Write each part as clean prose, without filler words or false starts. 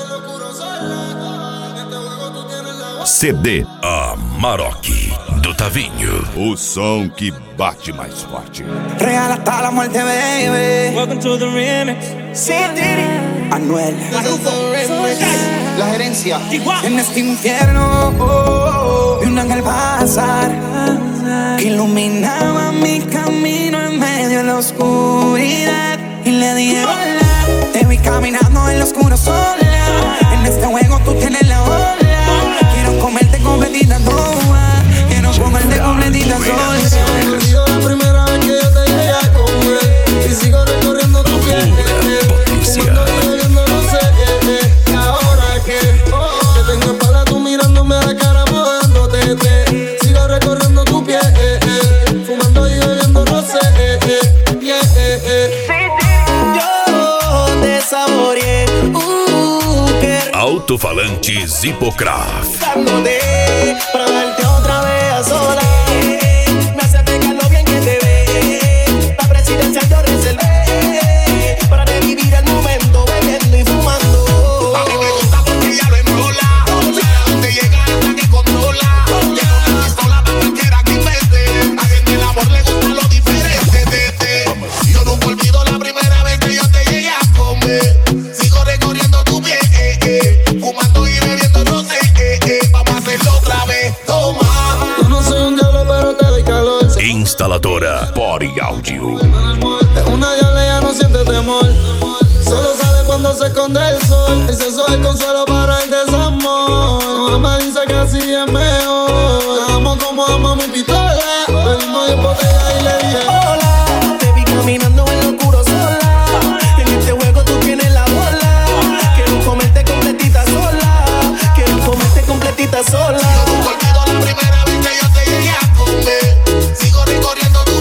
CD Amarok, do Tavinho. O som que bate mais forte. Real hasta la muerte, baby. Welcome to the remix. Anuel, La gerencia. en este infierno vi un ángel pasar que iluminaba mi camino en medio de la oscuridad. Y le dije hola, te vi caminando en lo oscuro sola. En este juego tú tienes la ola. Quiero comerte completita toda. Quiero comerte completita sola. La primera vez que yo te llegué a comer y sigo recorriendo tu piel. Fumando y bebiendo, no sé. ¿Y ahora qué? Que tengo para tú mirándome a la cara, mojándote. Sigo recorriendo tu piel. Fumando y bebiendo, no sé. Yo te saboreé. Alto-falantes Hipocraft. Dándote para darte otra vez a solas. Me hace pecar lo bien que te ve. La presidencia yo reservé para revivir el momento bebiendo y fumando. A mí me gusta porque ella lo enrola. Sabe dónde llega hasta que controla. Tiene una pistola para cualquiera que invente. A quien el amor le gusta lo diferente. Yo nunca olvido la primera vez que yo te llegué a comer. Sigo recorriendo tu piel. Fumando y bebiendo, no sé. Vamos a hacerlo otra vez. Toma. Yo no soy un diablo, pero te doy calor. Instaladora Body Audio. Es una diabla, ya no siente temor. Solo sabe cuando se esconde el sol. El sexo es el consuelo para el desamor. Mamá dice que así es mejor. La amo como amo mi pistola. Pedimos 10 botellas y le dije Hola, te vi caminando en lo oscuro sola. En este juego tú tienes la bola. Quiero comerte completita sola. Quiero comerte completita sola. Yo nunca olvido la primera vez que yo te llegué a comer. Sigo recorriendo tu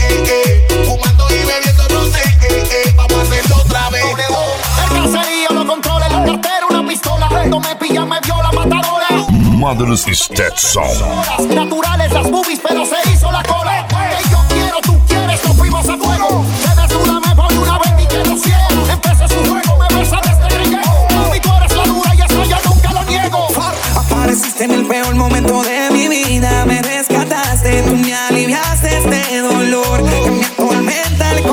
piel. Fumando y bebiendo, no sé. Vamos a hacerlo otra vez. el caserío lo controla. En la cartera una pistola. Cuando me pilla me viola matadora. Mother's Stetson. Naturales las movies, pero se hizo la cola. Que yo quiero, tú quieres, nos fuimos a fuego. Me desnuda, me voy una vez y quedo ciego. Empecé su juego, me besa desde que llego. Mami, tú eres la dura y eso yo nunca lo niego. Apareciste en el peor momento de mi vida. Me rescataste, tú me aliviaste este dolor que me atormenta el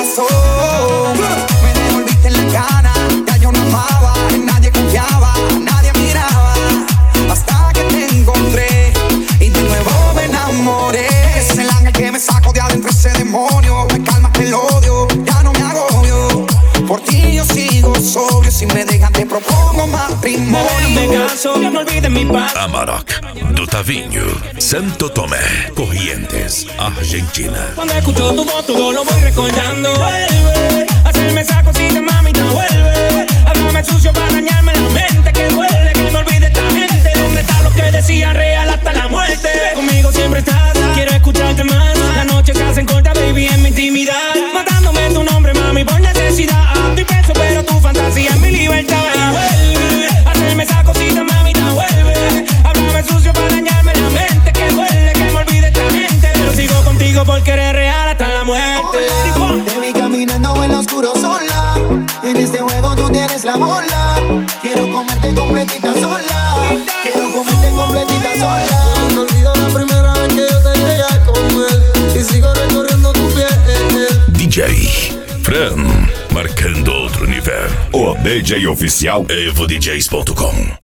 corazón. Me devolviste en la cara, ya yo no amaba. En nadie confiaba, nadie miraba. Hasta que te encontré y de nuevo me enamoré. Es el ángel que me saco de adentro ese demonio. Me calma el odio, ya no me agobio. Por ti yo sigo sobrio. Si me dejan te propongo matrimonio. Me caso, que no olvides mi paz. Amarok, do Tavinho. Santo Tomé, Corrientes, Argentina. Cuando escucho tu voz, todo lo voy recordando. Vuelve, hacerme esa cosita, mamita, vuelve. Háblame sucio para dañarme la mente. Que duele, que me olvide esta gente. ¿Dónde está lo que decía real hasta la muerte? Conmigo siempre estás, quiero escucharte más. La noche se hacen corta, baby, en mi intimidad. Matándome tu nombre, mami, por necesidad. Estoy preso, pero tu fantasía es mi libertad. Vuelve, hacerme esa cosita, mamita, vuelve. Háblame sucio para dañarme la mente. Que duele, que me olvide esta gente. Pero sigo contigo porque eres real hasta la muerte. Te vi caminando en lo oscuro sola. En este juego tú tienes la bola. Quiero comerte completita sola. Quiero comerte completita sola. No olvido la primera vez que yo te llegué a comer y sigo recorriendo tu piel. DJ Fran, marcando outro nível. O DJ oficial EvoDJs.com.